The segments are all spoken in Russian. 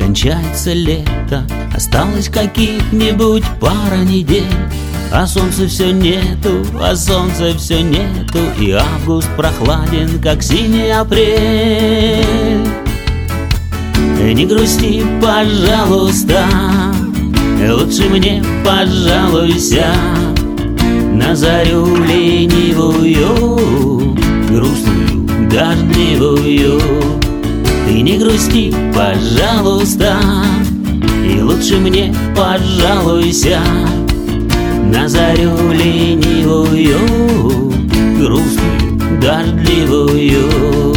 Кончается лето, осталось каких-нибудь пара недель, а солнца все нету, а солнца все нету, и август прохладен, как синий апрель. Не грусти, пожалуйста, лучше мне пожалуйся на зарю ленивую, грустную, дождливую. Ты не грусти, пожалуйста, и лучше мне пожалуйся на зарю ленивую, грустную, дождливую.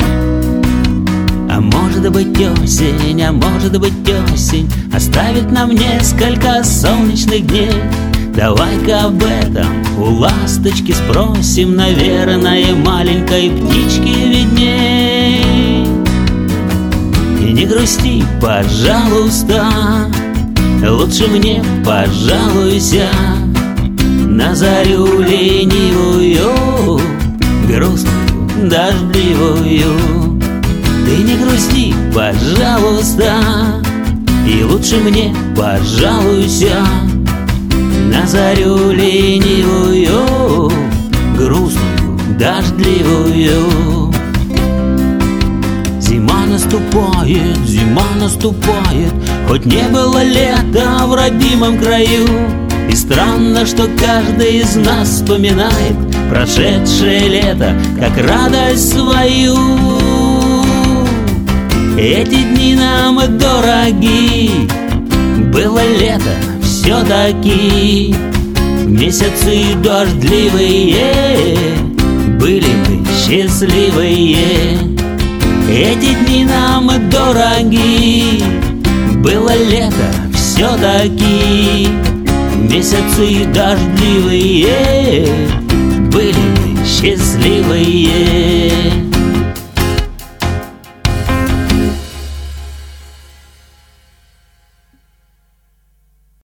А может быть осень, а может быть осень оставит нам несколько солнечных дней. Давай-ка об этом у ласточки спросим, наверное, маленькой птичке видней. И не грусти, пожалуйста, лучше мне пожалуйся на зарю ленивую, грустную, дождливую. Ты не грусти, пожалуйста, и лучше мне пожалуйся на зарю ленивую, грустную, дождливую. Зима наступает, хоть не было лета в родимом краю. И странно, что каждый из нас вспоминает прошедшее лето как радость свою. Эти дни нам дороги, было лето все-таки. Месяцы дождливые, были мы счастливые. Эти дни нам дороги, было лето все-таки. Месяцы дождливые, были мы счастливые.